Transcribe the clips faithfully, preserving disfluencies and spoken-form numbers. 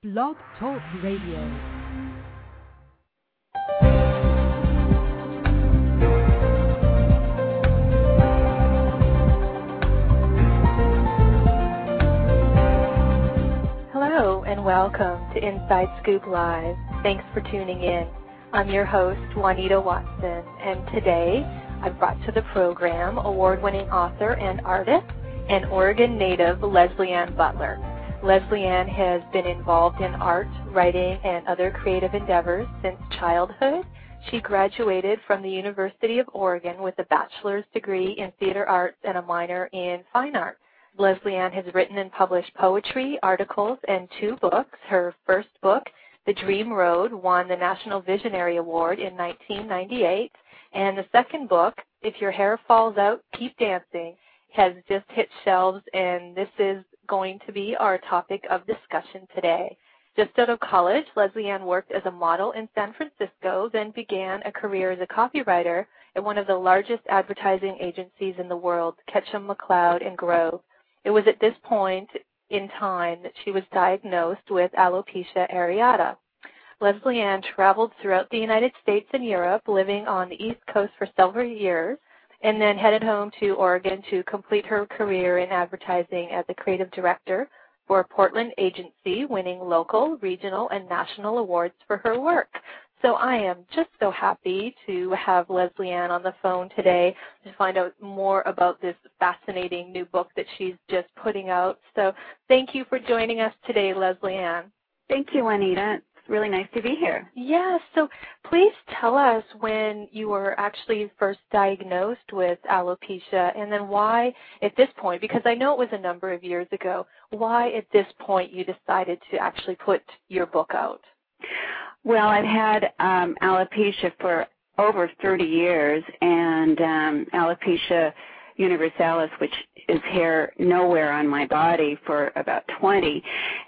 Blog Talk Radio. Hello and welcome to Inside Scoop Live. Thanks for tuning in. I'm your host, Juanita Watson, and today I've brought to the program award-winning author and artist and Oregon native Leslie Ann Butler. Leslie Ann has been involved in art, writing, and other creative endeavors since childhood. She graduated from the University of Oregon with a bachelor's degree in theater arts and a minor in fine art. Leslie Ann has written and published poetry, articles, and two books. Her first book, The Dream Road, won the National Visionary Award in nineteen ninety-eight. And the second book, If Your Hair Falls Out, Keep Dancing, has just hit shelves, and this is going to be our topic of discussion today. Just out of college, Leslie Ann worked as a model in San Francisco, then began a career as a copywriter at one of the largest advertising agencies in the world, Ketchum McLeod and Grove. It was at this point in time that she was diagnosed with alopecia areata. Leslie Ann traveled throughout the United States and Europe, living on the East Coast for several years, and then headed home to Oregon to complete her career in advertising as a creative director for a Portland agency, winning local, regional, and national awards for her work. So I am just so happy to have Leslie Ann on the phone today to find out more about this fascinating new book that she's just putting out. So thank you for joining us today, Leslie Ann. Thank you, Juanita. It's really nice to be here. Yeah, so please tell us when you were actually first diagnosed with alopecia, and then why at this point, because I know it was a number of years ago, why at this point you decided to actually put your book out? Well, I've had um, alopecia for over thirty years, and um, alopecia universalis, which is hair nowhere on my body, for about twenty.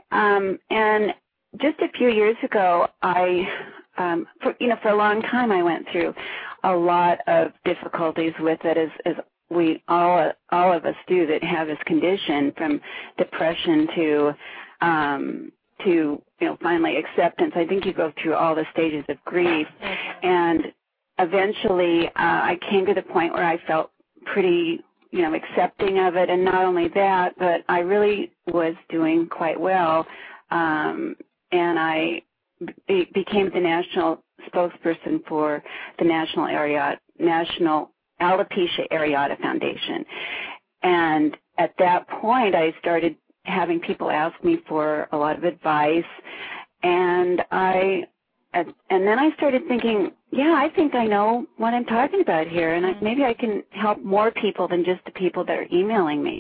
Um, and just a few years ago, I, um, for, you know, for a long time I went through a lot of difficulties with it, as, as we all, all of us do that have this condition, from depression to, um, to, you know, finally acceptance. I think you go through all the stages of grief, and eventually uh, I came to the point where I felt pretty, you know, accepting of it, and not only that, but I really was doing quite well. Um, and I be, became the national spokesperson for the National Areata, National Alopecia Areata Foundation. And at that point, I started having people ask me for a lot of advice, and I, and then I started thinking, yeah, I think I know what I'm talking about here, and I, maybe I can help more people than just the people that are emailing me.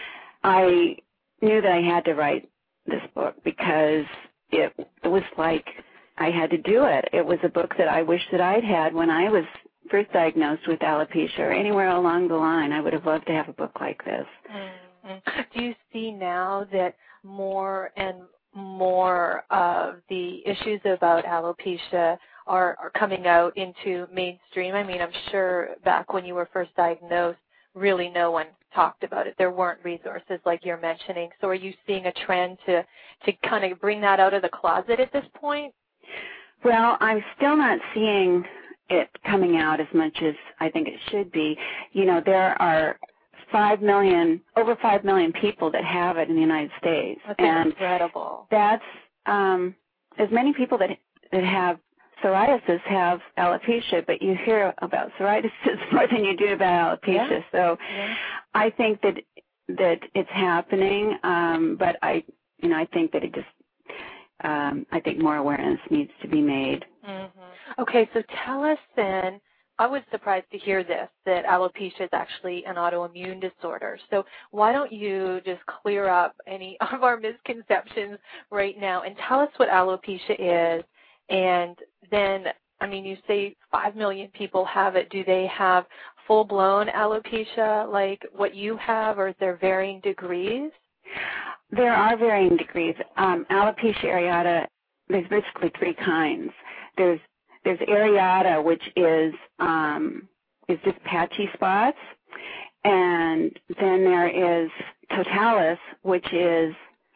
I knew that I had to write this book because it, it was like I had to do it. It was a book that I wish that I'd had when I was first diagnosed with alopecia, or anywhere along the line. I would have loved to have a book like this. Mm-hmm. Do you see now that more and more of the issues about alopecia are, are coming out into mainstream? I mean, I'm sure back when you were first diagnosed, really no one talked about it. There weren't resources like you're mentioning. So are you seeing a trend to, to kind of bring that out of the closet at this point? Well, I'm still not seeing it coming out as much as I think it should be. You know, there are five million, over five million people that have it in the United States. That's and incredible. That's um, as many people that that have psoriasis have alopecia, but you hear about psoriasis more than you do about alopecia. Yeah. So yeah. I think that that it's happening, um, but I, you know, I think that it just, um, I think more awareness needs to be made. Mm-hmm. Okay, so tell us then. I was surprised to hear this, that alopecia is actually an autoimmune disorder. So why don't you just clear up any of our misconceptions right now and tell us what alopecia is, and then, I mean, you say five million people have it. Do they have full-blown alopecia like what you have, or is there varying degrees? There are varying degrees. Um, alopecia areata, there's basically three kinds. There's There's areata, which is um, is just patchy spots, and then there is totalis, which is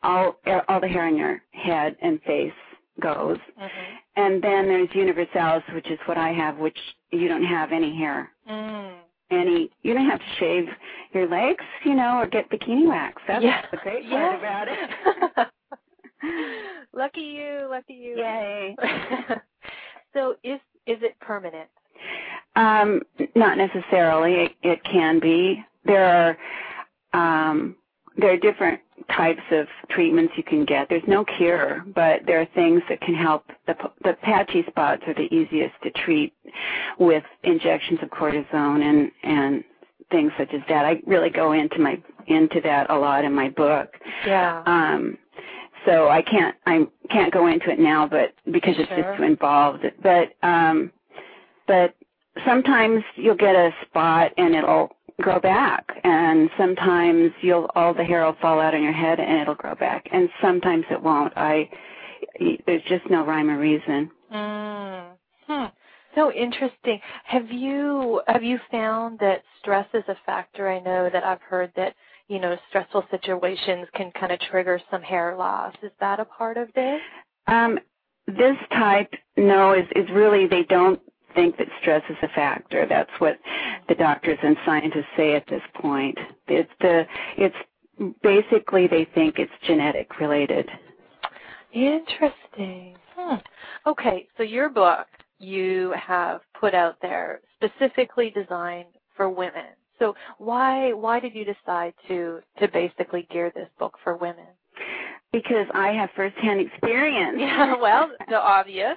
all all the hair on your head and face goes. Mm-hmm. And then there's universalis, which is what I have, which you don't have any hair. Mm. Any, you don't have to shave your legs, you know, or get bikini wax. That's yeah. the great part yeah. about it. Lucky you, lucky you. Yay. So is is it permanent? Um, not necessarily. It, it can be. There are um, there are different types of treatments you can get. There's no cure, but there are things that can help. The, the patchy spots are the easiest to treat with injections of cortisone and, and things such as that. I really go into my into that a lot in my book. Yeah. Um, so I can't I can't go into it now, but because it's Sure. just too involved. But um, but sometimes you'll get a spot and it'll grow back, and sometimes you'll all the hair will fall out on your head and it'll grow back, and sometimes it won't. I there's just no rhyme or reason. Mm. Hmm. So interesting. Have you have you found that stress is a factor? I know that I've heard that, you know, stressful situations can kind of trigger some hair loss. Is that a part of this? Um, this type, no, is is really they don't think that stress is a factor. That's what the doctors and scientists say at this point. It's the it's basically they think it's genetic related. Interesting. Hmm. Okay, so your book you have put out there specifically designed for women. So why why did you decide to to basically gear this book for women? Because I have firsthand experience. Yeah, well, the obvious.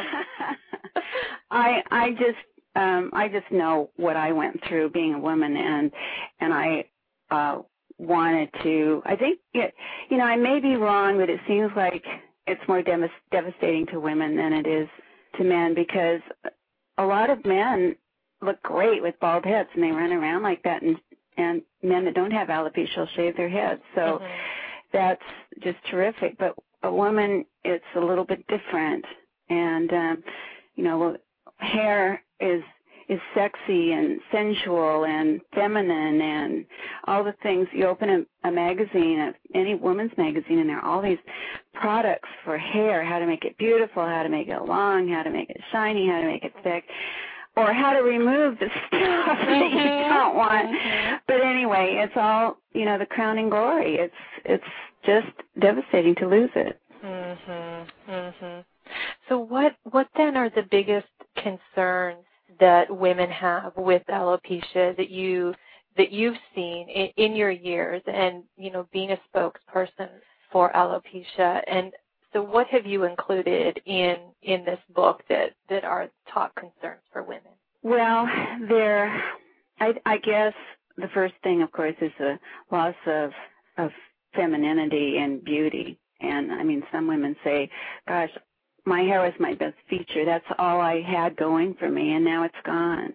I I just um, I just know what I went through being a woman, and and I uh, wanted to. I think it, you know I may be wrong, but it seems like it's more dev- devastating to women than it is to men, because a lot of men look great with bald heads and they run around like that, and and men that don't have alopecia will shave their heads. So mm-hmm. that's just terrific. But a woman, it's a little bit different, and um, you know, hair is is sexy and sensual and feminine and all the things. You open a, a magazine, any woman's magazine, and there are all these products for hair, how to make it beautiful, how to make it long, how to make it shiny, how to make it thick, or how to remove the stuff that you don't want. But anyway, it's all, you know, the crowning glory. It's it's just devastating to lose it. Mhm. Mhm. So what what then are the biggest concerns that women have with alopecia that you that you've seen in, in your years, and you know, being a spokesperson for alopecia? And so what have you included in in this book that that are top concerns for women? Well, there I, I guess the first thing, of course, is the loss of of femininity and beauty. And I mean, some women say, gosh, my hair was my best feature. That's all I had going for me, and now it's gone.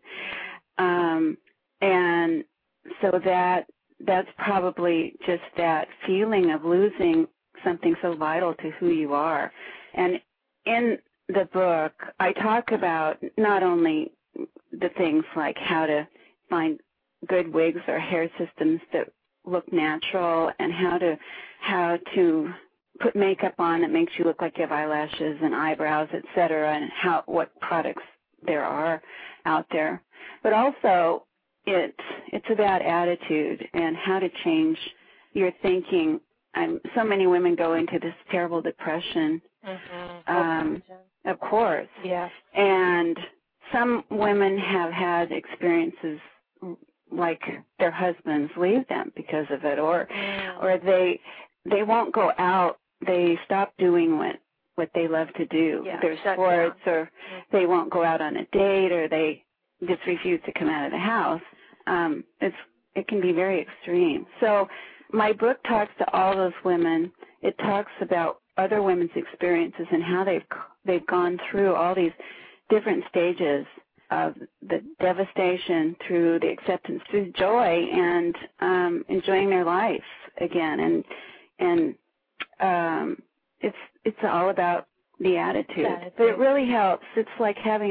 Um, and so that that's probably just that feeling of losing something so vital to who you are. And in the book, I talk about not only the things like how to find good wigs or hair systems that look natural, and how to how to put makeup on that makes you look like you have eyelashes and eyebrows, et cetera, and how what products there are out there. But also, it's it's about attitude and how to change your thinking. Um, so many women go into this terrible depression. Mm-hmm. Um, of course. Yeah. And some women have had experiences like their husbands leave them because of it, or mm. or they they won't go out. They stop doing what what they love to do, yeah, their sports, down. or mm-hmm. they won't go out on a date, or they just refuse to come out of the house. Um, it's it can be very extreme. So my book talks to all those women. It talks about other women's experiences and how they've they've gone through all these different stages of the devastation through the acceptance, through joy, and um, enjoying their life again. And and um, it's it's all about the attitude. attitude. But it really helps. It's like having a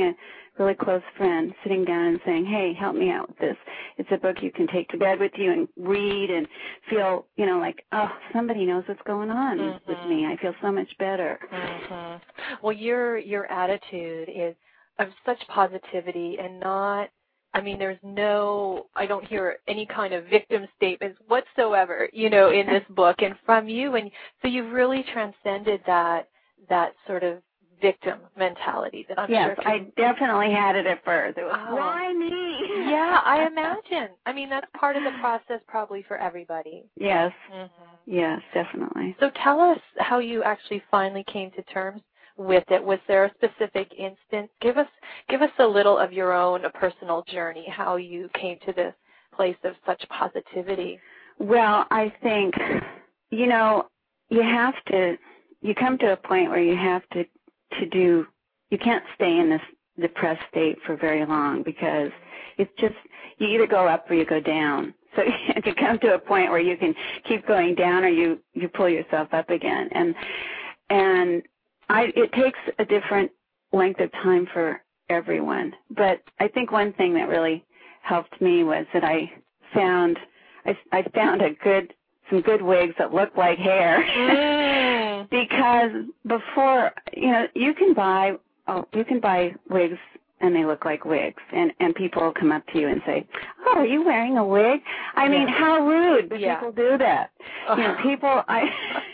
really close friend sitting down and saying, hey, help me out with this. It's a book you can take to bed with you and read and feel, you know, like, oh, somebody knows what's going on mm-hmm. with me. I feel so much better. Mm-hmm. Well, your your attitude is of such positivity and not, I mean, there's no, I don't hear any kind of victim statements whatsoever, you know, in this book and from you. And so you've really transcended that that sort of victim mentality that I'm yes, sure. Yes, I definitely had it at first. It was, oh. why me? Yeah, I imagine. I mean, that's part of the process probably for everybody. Yes. Mm-hmm. Yes, definitely. So tell us how you actually finally came to terms with it. Was there a specific instance? Give us give us a little of your own personal journey, how you came to this place of such positivity. Well, I think, you know, you have to, you come to a point where you have to to do, you can't stay in this depressed state for very long because it's just, you either go up or you go down. So if you come to a point where you can keep going down or you, you pull yourself up again. And, and I, it takes a different length of time for everyone. But I think one thing that really helped me was that I found, I, I found a good, some good wigs that look like hair. Mm. Because before, you know, you can buy, oh, you can buy wigs and they look like wigs, and and people will come up to you and say, "Oh, are you wearing a wig?" I mean, yeah. How rude! But yeah. People do that. Oh. You know, people. I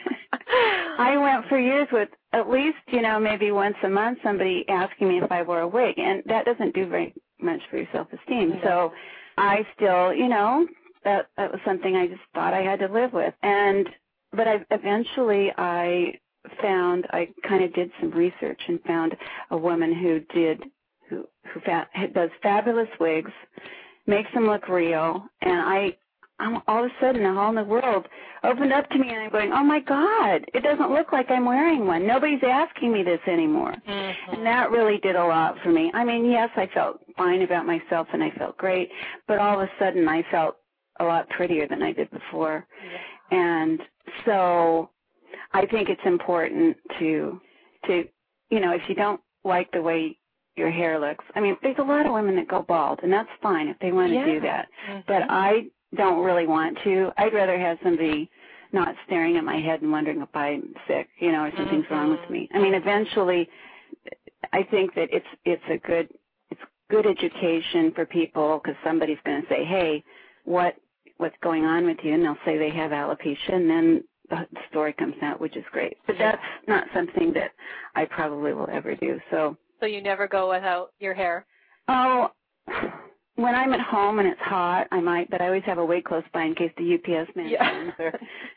I went for years with at least, you know, maybe once a month somebody asking me if I wore a wig, and that doesn't do very much for your self-esteem. No. So I still, you know, that that was something I just thought I had to live with, and. But I eventually I found, I kind of did some research and found a woman who did, who who fa- does fabulous wigs, makes them look real, and I, I'm, all of a sudden a whole new world opened up to me, and I'm going, oh my God, it doesn't look like I'm wearing one. Nobody's asking me this anymore. Mm-hmm. And that really did a lot for me. I mean, yes, I felt fine about myself and I felt great, but all of a sudden I felt a lot prettier than I did before. Yeah. And so I think it's important to, to, you know, if you don't like the way your hair looks, I mean, there's a lot of women that go bald, and that's fine if they want to yeah. do that. Mm-hmm. But I don't really want to. I'd rather have somebody not staring at my head and wondering if I'm sick, you know, or something's mm-hmm. wrong with me. I mean, eventually, I think that it's it's a good it's good education for people because somebody's going to say, hey, what what's going on with you, and they'll say they have alopecia, and then the story comes out, which is great. But that's not something that I probably will ever do. So so you never go without your hair? Oh, when I'm at home and it's hot, I might, but I always have a wig close by in case the U P S man yeah. comes. Or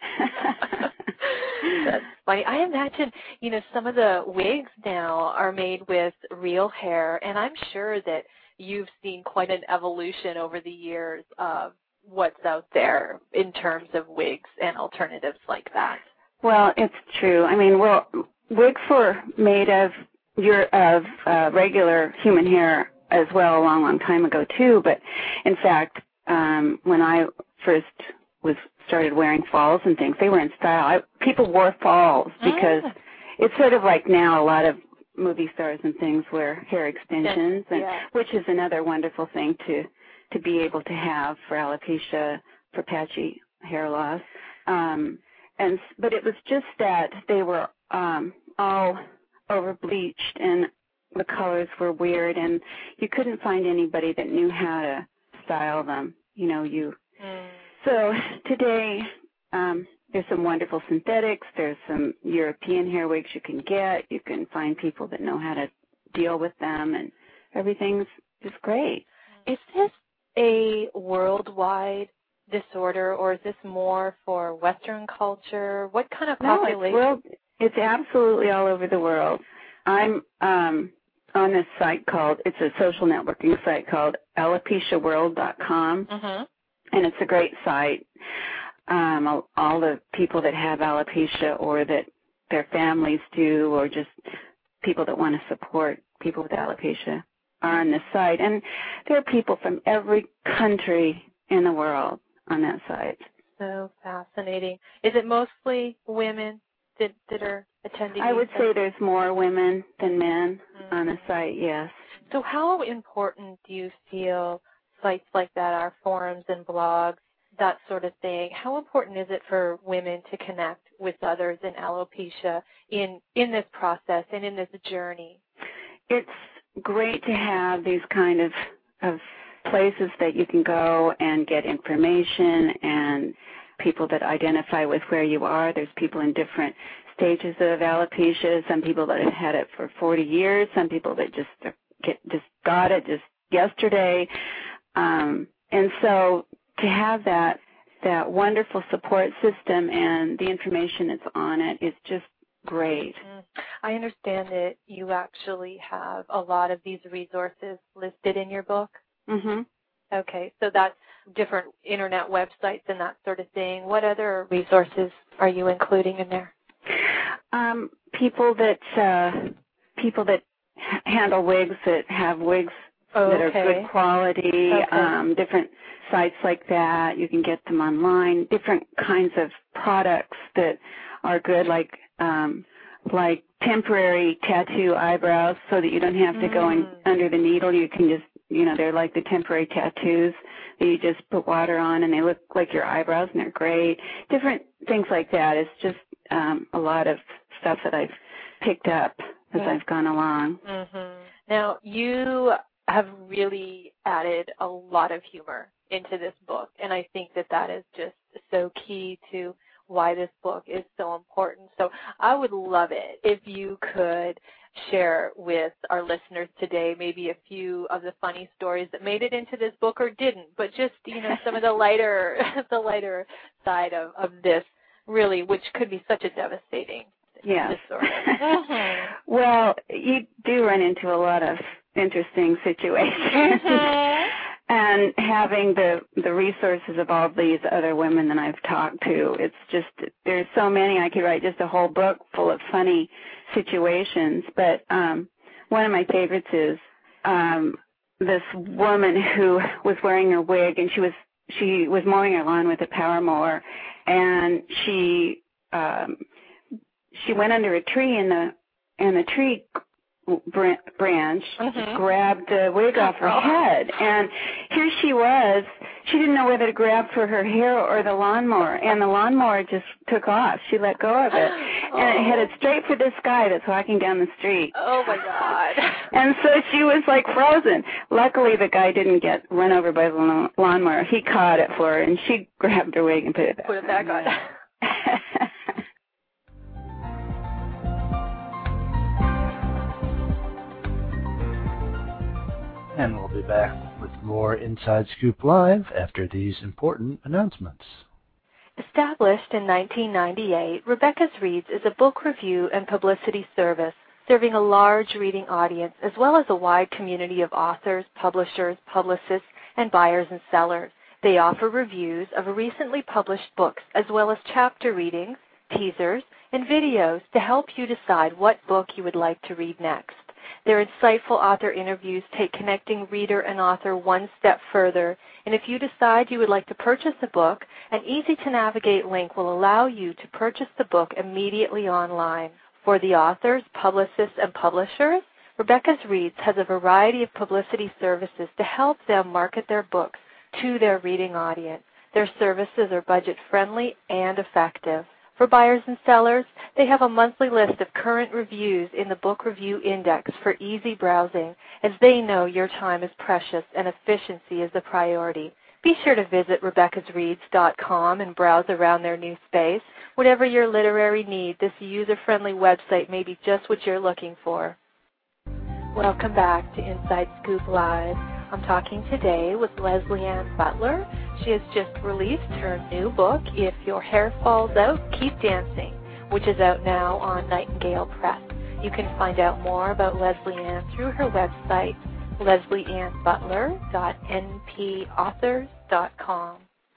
That's funny. I imagine, you know, some of the wigs now are made with real hair, and I'm sure that you've seen quite an evolution over the years of what's out there in terms of wigs and alternatives like that. Well, it's true. I mean, well, wigs were made of your of uh, regular human hair as well a long, long time ago too. But in fact, um, when I first was started wearing falls and things, they were in style. I, people wore falls because ah. it's sort of like now a lot of movie stars and things wear hair extensions, and yeah. which is another wonderful thing to. to be able to have for alopecia, for patchy hair loss. Um, and but it was just that they were um, all over bleached and the colors were weird, and you couldn't find anybody that knew how to style them. You know, you. Mm. So today um, there's some wonderful synthetics. There's some European hair wigs you can get. You can find people that know how to deal with them, and everything's just great. Is this a worldwide disorder, or is this more for Western culture? What kind of population? No, it's, world, it's absolutely all over the world. I'm um, on this site called, it's a social networking site called alopecia world dot com, mm-hmm. and it's a great site. Um, all, all the people that have alopecia or that their families do, or just people that want to support people with alopecia, are on this site. And there are people from every country in the world on that site. So fascinating. Is it mostly women that, that are attending? I would sites? say there's more women than men mm-hmm. on the site, yes. So how important do you feel sites like that are, forums and blogs, that sort of thing? How important is it for women to connect with others in alopecia in, in this process and in this journey? It's great to have these kind of, of places that you can go and get information and people that identify with where you are. There's people in different stages of alopecia, some people that have had it for forty years, some people that just get, just got it just yesterday. Um, and so to have that that wonderful support system and the information that's on it is just great. Mm. I understand that you actually have a lot of these resources listed in your book. Mm-hmm. Okay, so that's different internet websites and that sort of thing. What other resources are you including in there? Um, people that uh, people that h- handle wigs, that have wigs Oh, that are okay. good quality, Okay. um, different sites like that. You can get them online. Different kinds of products that are good, like um, like temporary tattoo eyebrows, so that you don't have to Mm. go in under the needle. You can just, you know, they're like the temporary tattoos that you just put water on, and they look like your eyebrows, and they're great. Different things like that. It's just um, a lot of stuff that I've picked up as Mm. I've gone along. Mm-hmm. Now, you have really added a lot of humor into this book, and I think that that is just so key to why this book is so important. So I would love it if you could share with our listeners today maybe a few of the funny stories that made it into this book or didn't, but just, you know, some of the lighter the lighter side of, of this, really, which could be such a devastating Yes. disorder. Mm-hmm. Well, you do run into a lot of interesting situations. Mm-hmm. And having the the resources of all these other women that I've talked to, it's just, there's so many. I could write just a whole book full of funny situations. But um, one of my favorites is um, this woman who was wearing her wig, and she was she was mowing her lawn with a power mower, and she um, she went under a tree, and the and the tree branch Mm-hmm. grabbed the wig off her Oh. head, and here she was. She didn't know whether to grab for her hair or the lawnmower, and the lawnmower just took off. She let go of it, Oh. and it headed straight for this guy that's walking down the street. Oh, my God. And so she was like frozen. Luckily, the guy didn't get run over by the lawn- lawnmower. He caught it for her, and she grabbed her wig and put it back. Put it back on. And we'll be back with more Inside Scoop Live after these important announcements. Established in nineteen ninety-eight, Rebecca's Reads is a book review and publicity service serving a large reading audience as well as a wide community of authors, publishers, publicists, and buyers and sellers. They offer reviews of recently published books as well as chapter readings, teasers, and videos to help you decide what book you would like to read next. Their insightful author interviews take connecting reader and author one step further, and if you decide you would like to purchase a book, an easy-to-navigate link will allow you to purchase the book immediately online. For the authors, publicists, and publishers, Rebecca's Reads has a variety of publicity services to help them market their books to their reading audience. Their services are budget-friendly and effective. For buyers and sellers, they have a monthly list of current reviews in the Book Review Index for easy browsing, as they know your time is precious and efficiency is the priority. Be sure to visit Rebecca's Reads dot com and browse around their new space. Whatever your literary need, this user-friendly website may be just what you're looking for. Welcome back to Inside Scoop Live. I'm talking today with Leslie Ann Butler. She has just released her new book, If Your Hair Falls Out, Keep Dancing, which is out now on Nightingale Press. You can find out more about Leslie Ann through her website, leslie ann butler dot n p authors dot com.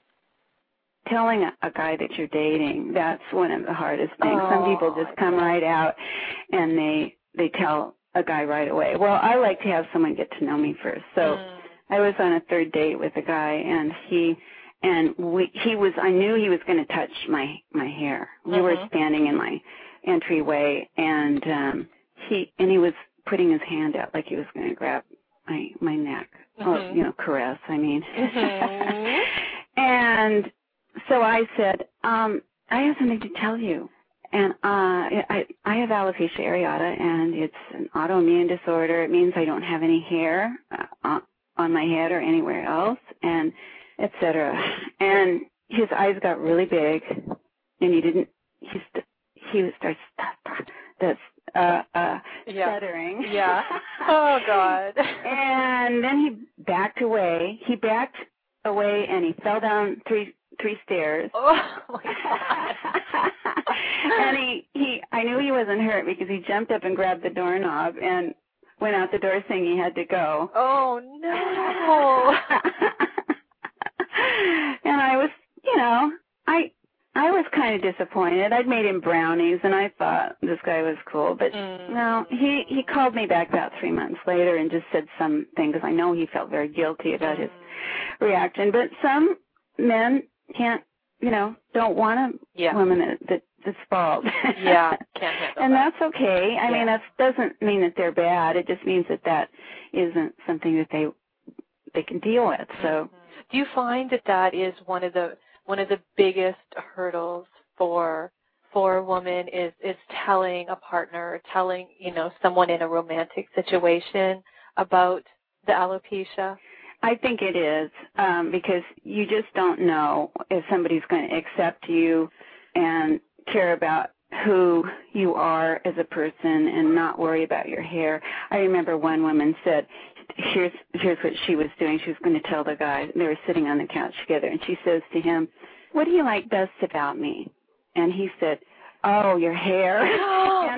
Telling a, a guy that you're dating, that's one of the hardest things. Oh, Some people just come right out and they they tell a guy right away. Well, I like to have someone get to know me first. So Mm. I was on a third date with a guy, and he and we he was I knew he was going to touch my my hair. We were Mhm. standing in my entryway, and um he and he was putting his hand out like he was going to grab my my neck. Mm-hmm. Oh, you know, caress, I mean. Mm-hmm. And so I said, um, I have something to tell you. And uh, I, I have alopecia areata, and it's an autoimmune disorder. It means I don't have any hair uh, on my head or anywhere else, and et cetera. And his eyes got really big, and he didn't. He st- he starts that's uh, uh, yeah. stuttering. Yeah. Oh God. And then he backed away. He backed away, and he fell down three three stairs. Oh my God. And he, he, I knew he wasn't hurt because he jumped up and grabbed the doorknob and went out the door saying he had to go. Oh no. And I was, you know, I, I was kind of disappointed. I'd made him brownies, and I thought this guy was cool. But mm. no, he, he called me back about three months later and just said something because I know he felt very guilty about mm. his reaction. But some men can't, you know, don't want a yeah. woman that, that that's bald. Yeah, can't handle and that. that's okay. I yeah. mean, that doesn't mean that they're bad. It just means that that isn't something that they they can deal with. So, mm-hmm. do you find that that is one of the one of the biggest hurdles for for a woman is is telling a partner, telling you know someone in a romantic situation about the alopecia? I think it is um, because you just don't know if somebody's going to accept you and care about who you are as a person and not worry about your hair. I remember one woman said, here's here's what she was doing. She was going to tell the guy. They were sitting on the couch together, and she says to him, what do you like best about me? And he said, oh, your hair. and,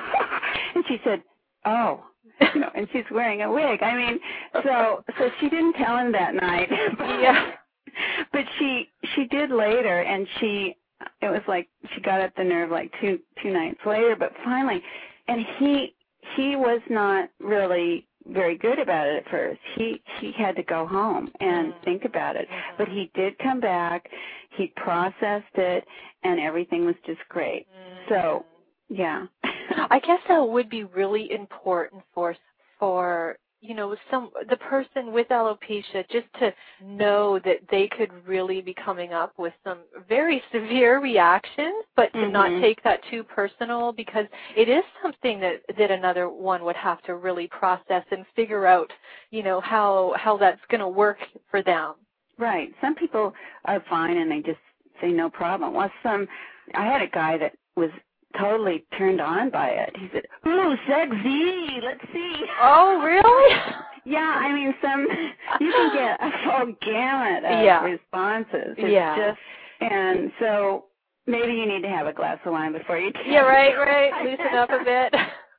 and she said, oh. You know, and she's wearing a wig. I mean, so so she didn't tell him that night. But, yeah. But she she did later, and she it was like she got up the nerve like two two nights later. But finally, and he he was not really very good about it at first. He he had to go home and mm. think about it. Mm-hmm. But he did come back. He processed it, and everything was just great. Mm. So. Yeah. I guess that would be really important for for you know some the person with alopecia just to know that they could really be coming up with some very severe reactions, but to mm-hmm. not take that too personal, because it is something that that another one would have to really process and figure out, you know, how how that's going to work for them. Right. Some people are fine and they just say no problem. Well, some I had a guy that was totally turned on by it. He said, ooh, sexy, let's see. Oh, really? Yeah, I mean, some, you can get a full gamut of yeah. responses. It's yeah. just, and so maybe you need to have a glass of wine before you tell Yeah, right, right. Loosen up a bit.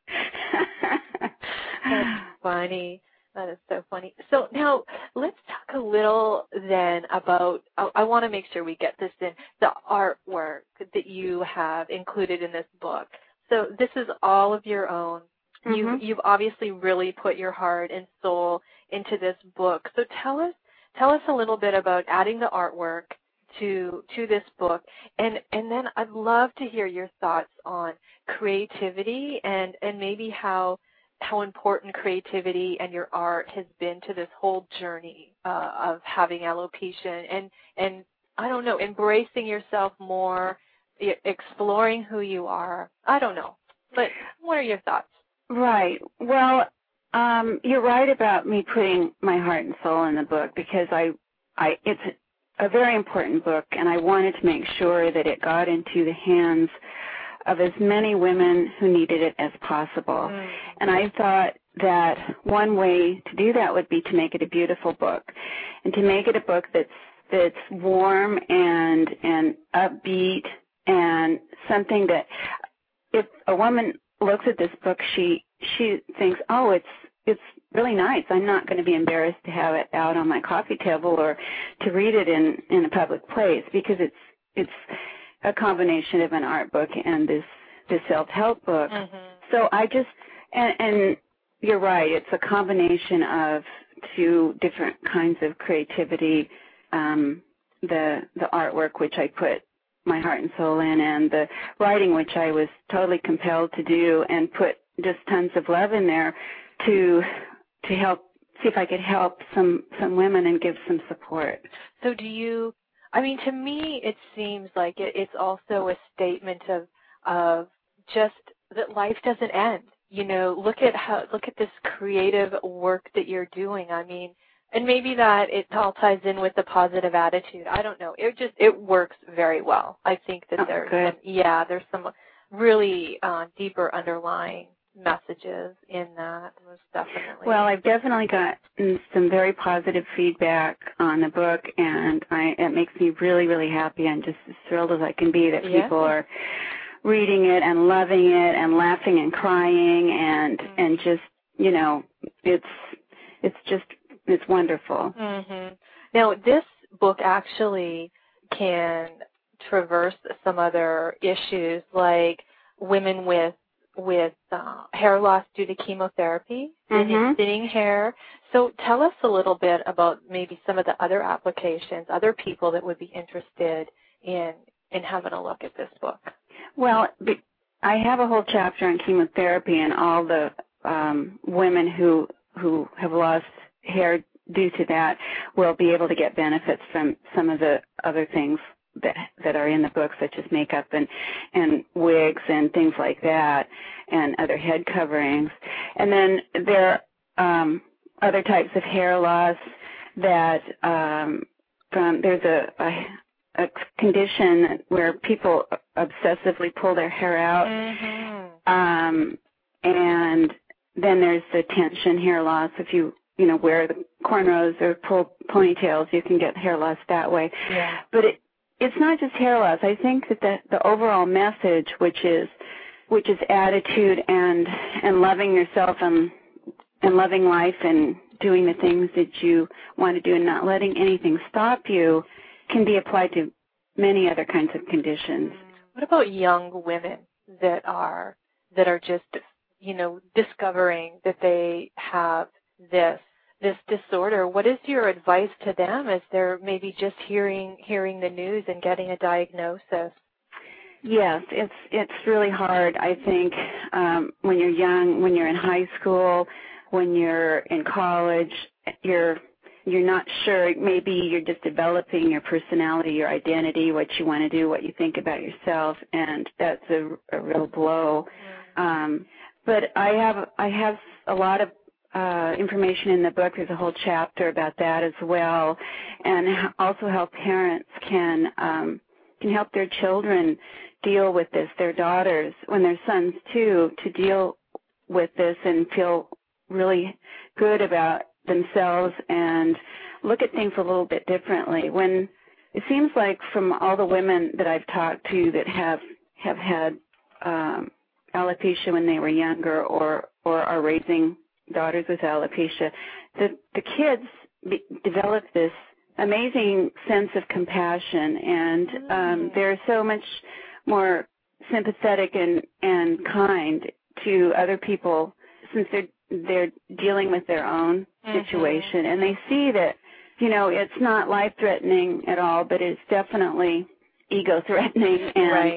That's funny. That is so funny. So now let's talk a little then about, I, I want to make sure we get this in, the artwork that you have included in this book. So this is all of your own. Mm-hmm. You've, you've obviously really put your heart and soul into this book. So tell us, tell us a little bit about adding the artwork to to this book, and and then I'd love to hear your thoughts on creativity and and maybe how how important creativity and your art has been to this whole journey uh, of having alopecia and, and, I don't know, embracing yourself more, exploring who you are. I don't know. But what are your thoughts? Right. Well, um, you're right about me putting my heart and soul in the book because I, I, it's a very important book, and I wanted to make sure that it got into the hands of as many women who needed it as possible. Mm. And I thought that one way to do that would be to make it a beautiful book, and to make it a book that's that's warm and and upbeat, and something that if a woman looks at this book, she she thinks, oh, it's it's really nice. I'm not going to be embarrassed to have it out on my coffee table or to read it in in a public place, because it's it's a combination of an art book and this, this self-help book. Mm-hmm. So I just, and, and you're right, it's a combination of two different kinds of creativity, um, the the artwork, which I put my heart and soul in, and the writing, which I was totally compelled to do and put just tons of love in there to to help see if I could help some, some women and give some support. So do you, I mean, to me it seems like it, it's also a statement of, of just that life doesn't end. You know, look at how, look at this creative work that you're doing. I mean, and maybe that it all ties in with the positive attitude. I don't know. It just, it works very well. I think that oh, there's, good. Some, yeah, there's some really uh, deeper underlying messages in that, most definitely. Well, I've definitely gotten some very positive feedback on the book, and I, it makes me really, really happy. I'm just as thrilled as I can be that yeah. people are reading it and loving it and laughing and crying and mm-hmm. and just, you know, it's it's just, it's wonderful. Mm-hmm. Now, this book actually can traverse some other issues like women with with uh, hair loss due to chemotherapy, mm-hmm. thinning hair. So tell us a little bit about maybe some of the other applications, other people that would be interested in in having a look at this book. Well, I have a whole chapter on chemotherapy, and all the um, women who who have lost hair due to that will be able to get benefits from some of the other things that that are in the book, such as makeup and and wigs and things like that, and other head coverings. And then there are um, other types of hair loss that um, from there's a, a a condition where people obsessively pull their hair out, mm-hmm. um, and then there's the tension hair loss. If you you know wear the cornrows or pull ponytails, you can get hair loss that way. Yeah. But it it's not just hair loss. I think that the, the overall message, which is which is attitude and and loving yourself and and loving life and doing the things that you want to do and not letting anything stop you, can be applied to many other kinds of conditions. What about young women that are that are just, you know, discovering that they have this this disorder? What is your advice to them as they're maybe just hearing hearing the news and getting a diagnosis? Yes, it's it's really hard. I think um, when you're young, when you're in high school, when you're in college, you're You're not sure. Maybe you're just developing your personality, your identity, what you want to do, what you think about yourself, and that's a, a real blow. Um, but I have I have a lot of uh, information in the book. There's a whole chapter about that as well, and also how parents can um, can help their children deal with this, their daughters, when they're sons too, to deal with this and feel really good about themselves and look at things a little bit differently. When it seems like from all the women that I've talked to that have have had um, alopecia when they were younger or or are raising daughters with alopecia, the the kids be, develop this amazing sense of compassion, and um, they're so much more sympathetic and and kind to other people since they're they're dealing with their own situation, mm-hmm. and they see that, you know, it's not life-threatening at all, but it's definitely ego-threatening, and right.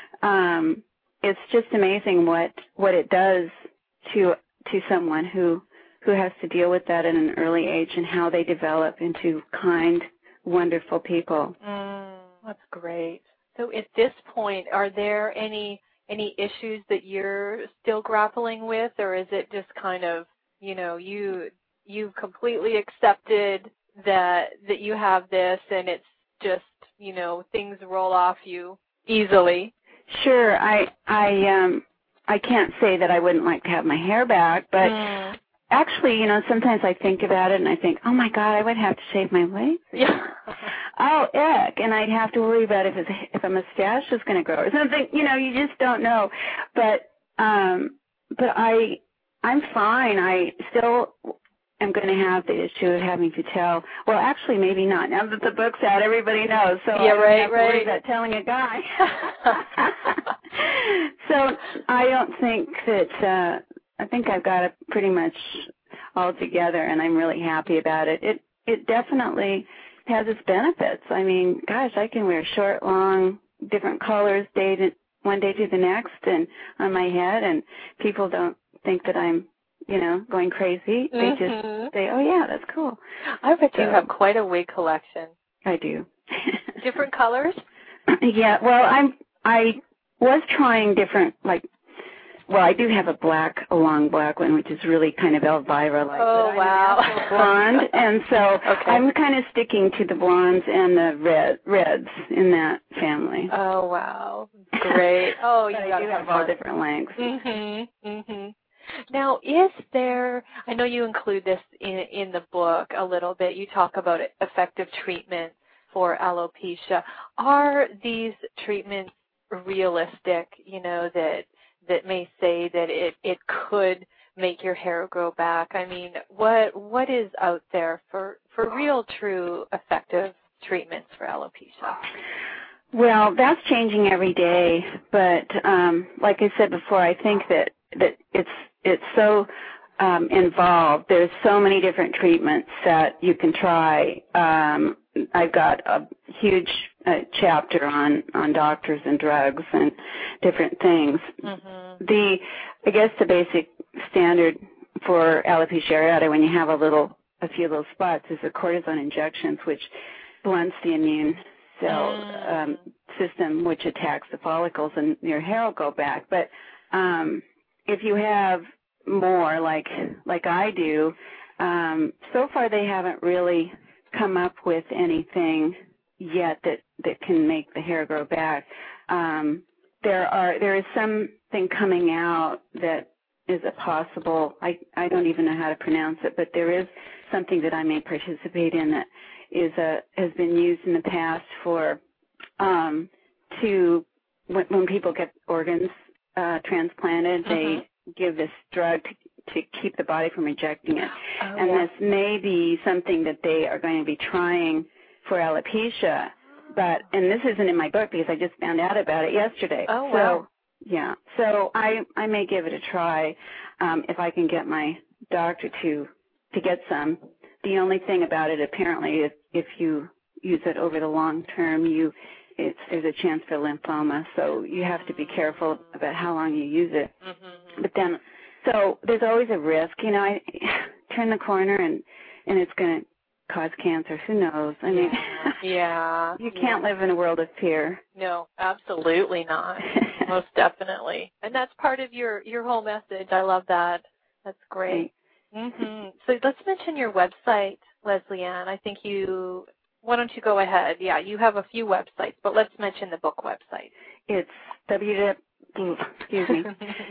um, it's just amazing what what it does to to someone who who has to deal with that at an early age, and how they develop into kind, wonderful people. Mm, that's great. So at this point, are there any any issues that you're still grappling with, or is it just kind of, you know, you you've completely accepted that that you have this, and it's just, you know, things roll off you easily? Sure. I I um I can't say that I wouldn't like to have my hair back, but mm. actually, you know, sometimes I think about it and I think, oh my God, I would have to shave my legs. Yeah. Oh, heck, and I'd have to worry about if it's, if a mustache is going to grow or something. You know, you just don't know. But um, but I I'm fine. I still am going to have the issue of having to tell. Well, actually, maybe not. Now that the book's out, everybody knows. So yeah, I don't right, have to right. worry about telling a guy. So I don't think that. Uh, I think I've got it pretty much all together, and I'm really happy about it. It it definitely has its benefits. I mean, gosh, I can wear short, long, different colors day to, one day to the next, and on my head, and people don't think that I'm you know, going crazy. They Mm-hmm. just say, oh, yeah, that's cool. I bet So, you have quite a wig collection. I do. Different colors? Yeah, well, I'm, I was trying different, like, well, I do have a black, a long black one, which is really kind of Elvira-like. Oh, but wow. I'm a natural blonde, and so okay. I'm kind of sticking to the blondes and the red, reds in that family. Oh, wow. Great. Oh, you got to have all different lengths. Mm-hmm. Mm-hmm. Now, is there, I know you include this in, in the book a little bit. You talk about effective treatment for alopecia. Are these treatments realistic, you know, that that may say that it, it could make your hair grow back? I mean, what what is out there for, for real, true, effective treatments for alopecia? Well, that's changing every day, but um, like I said before, I think that, that it's it's so um, involved. There's so many different treatments that you can try. Um, I've got a huge uh, chapter on, on doctors and drugs and different things. Mm-hmm. The I guess the basic standard for alopecia areata when you have a little a few little spots is the cortisone injections, which blunts the immune cell um, system, which attacks the follicles, and your hair will go back. But um, if you have more, like like I do, um, so far they haven't really come up with anything yet that, that can make the hair grow back. Um, there are there is something coming out that is a possible. I I don't even know how to pronounce it, but there is something that I may participate in that is a has been used in the past for um, to when, when people get organs uh, transplanted, mm-hmm. they give this drug to, to keep the body from rejecting it, oh, and yeah. this may be something that they are going to be trying for alopecia. But and this isn't in my book because I just found out about it yesterday. Oh so, wow! Yeah, so I I may give it a try um, if I can get my doctor to to get some. The only thing about it, apparently, is if you use it over the long term, you it's, there's a chance for lymphoma. So you have to be careful about how long you use it. Mm-hmm. But then, so there's always a risk. You know, I turn the corner and and it's going to cause cancer. Who knows? I mean, yeah, you can't yeah. live in a world of fear. No, absolutely not. Most definitely. And that's part of your your whole message. I love that. That's great. Mm-hmm. So let's mention your website, Leslie Ann. I think you, why don't you go ahead? Yeah, you have a few websites, but let's mention the book website. It's w, excuse me,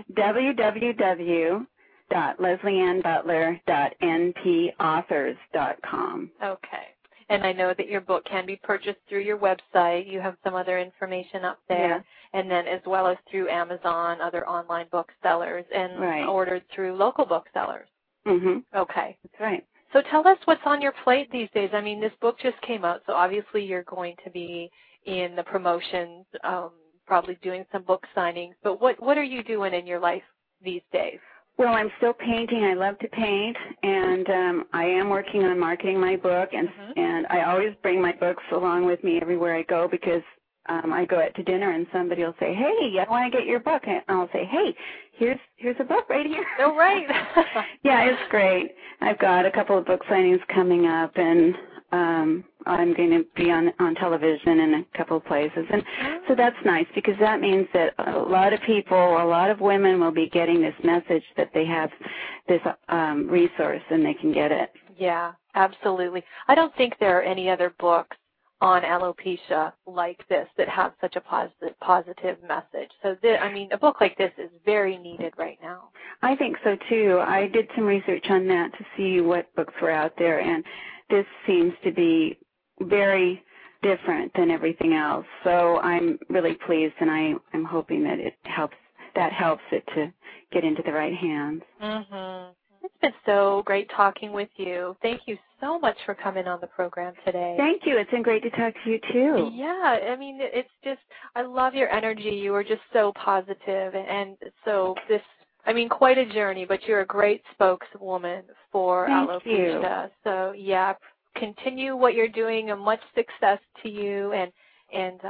w w w dot leslie ann butler dot n p authors dot com. Okay. And I know that your book can be purchased through your website. You have some other information up there. Yeah. And then as well as through Amazon, other online booksellers, and right. ordered through local booksellers. Mm-hmm. Okay. That's right. So tell us what's on your plate these days. I mean, this book just came out, so obviously you're going to be in the promotions, um, probably doing some book signings. But what, what are you doing in your life these days? Well, I'm still painting. I love to paint, and um, I am working on marketing my book, and mm-hmm. and I always bring my books along with me everywhere I go because um, I go out to dinner and somebody will say, "Hey, I want to get your book," and I'll say, "Hey, here's here's a book right here." Oh, right. Yeah, it's great. I've got a couple of book signings coming up, and um, I'm going to be on on television in a couple of places, and so that's nice because that means that a lot of people, a lot of women will be getting this message that they have this um, resource and they can get it. Yeah, absolutely. I don't think there are any other books on alopecia like this that have such a positive positive message. So, th- I mean, a book like this is very needed right now. I think so, too. I did some research on that to see what books were out there, and this seems to be very different than everything else. So I'm really pleased, and I, I'm hoping that it helps, that helps it to get into the right hands. Mm-hmm. It's been so great talking with you. Thank you so much for coming on the program today. Thank you. It's been great to talk to you, too. Yeah, I mean, it's just, I love your energy. You are just so positive, and so this, I mean, quite a journey, but you're a great spokeswoman for Thank alopecia. You. So, yeah, continue what you're doing, and much success to you, and, and um,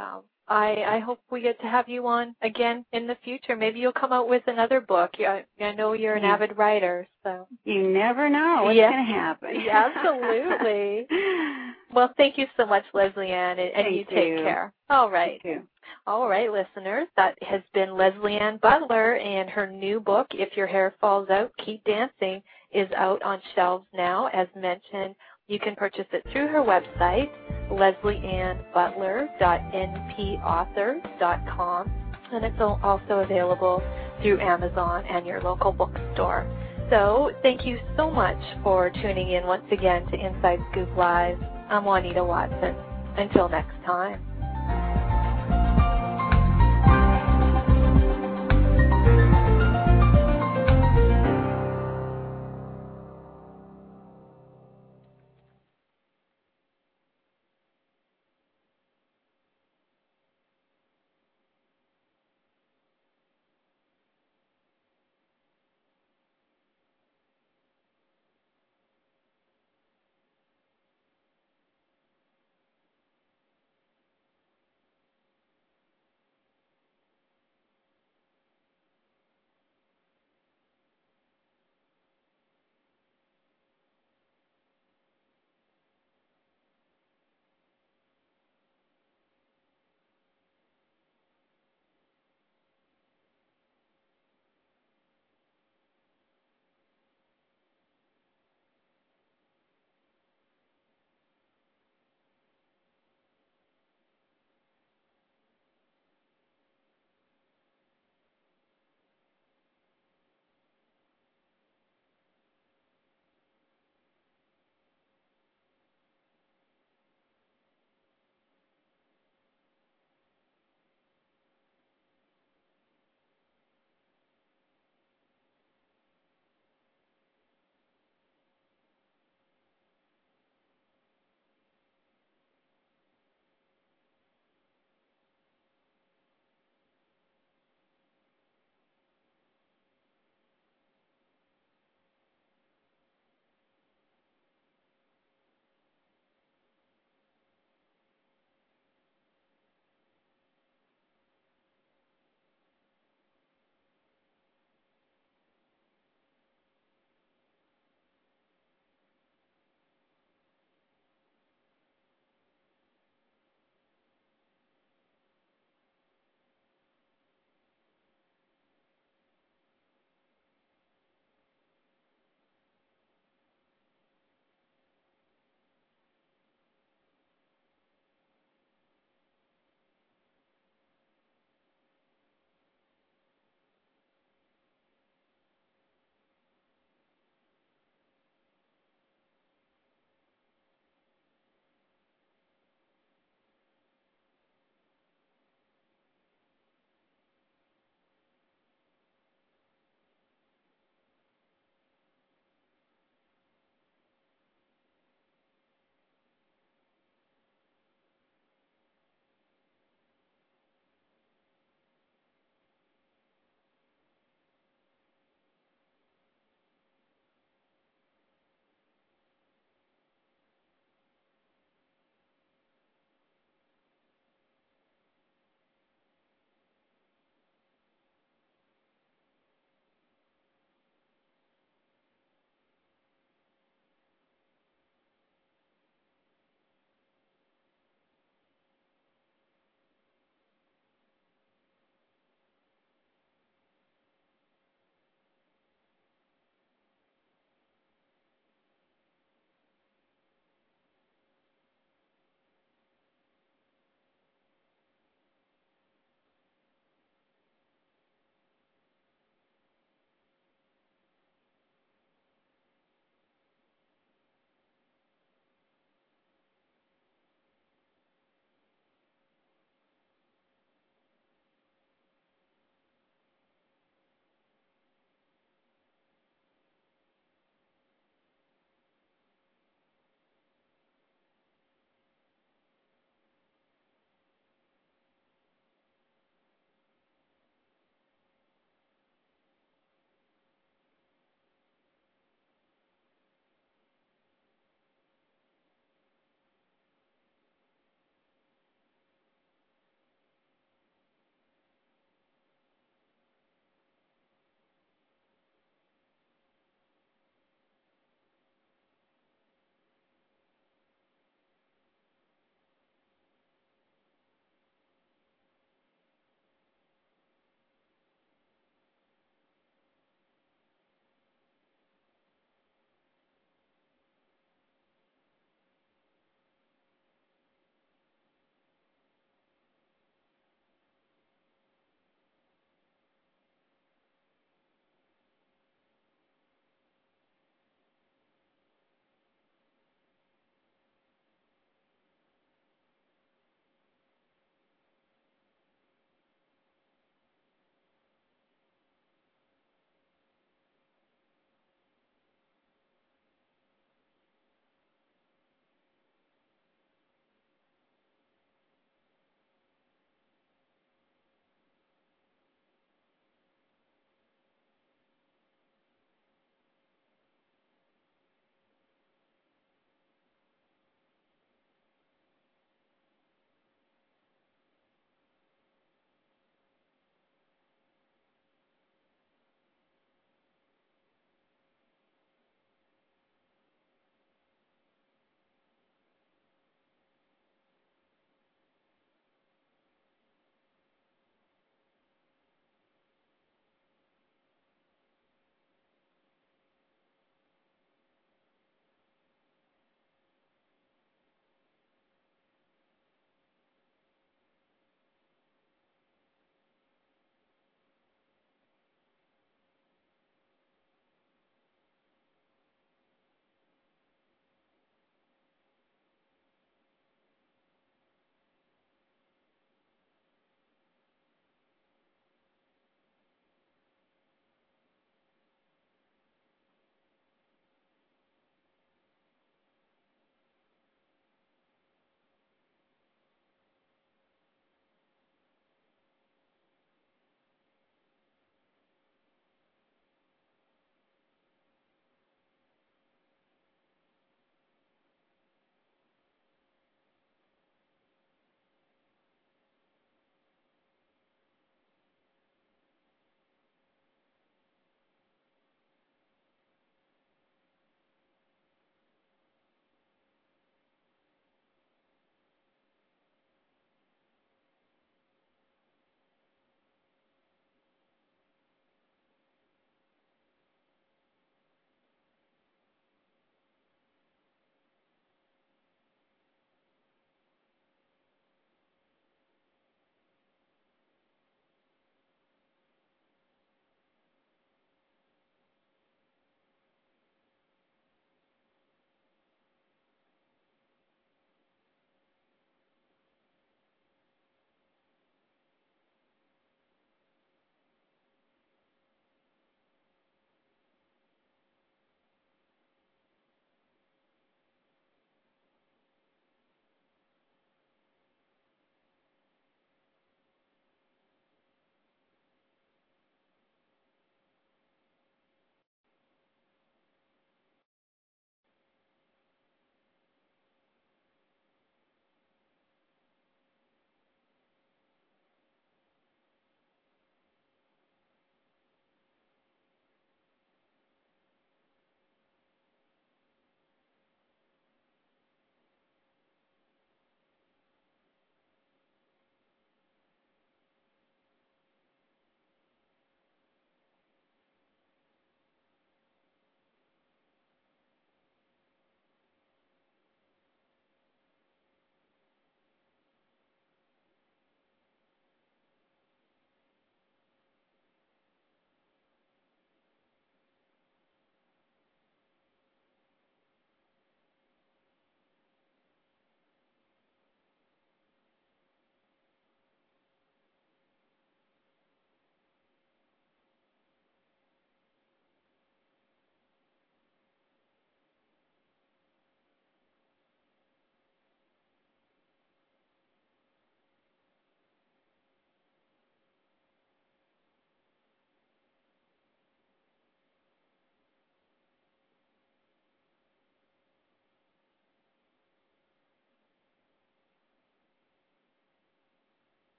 I, I hope we get to have you on again in the future. Maybe you'll come out with another book. I, I know you're an yeah. avid writer, so you never know what's yeah. going to happen. Yeah, absolutely. Well, thank you so much, Leslie Ann, and, and you take you. care. All right. Thank you. All right, listeners, that has been Leslie Ann Butler, and her new book, If Your Hair Falls Out, Keep Dancing, is out on shelves now. As mentioned, you can purchase it through her website, leslie ann butler dot n p authors dot com, and it's also available through Amazon and your local bookstore. So thank you so much for tuning in once again to Inside Scoop Live. I'm Juanita Watson. Until next time.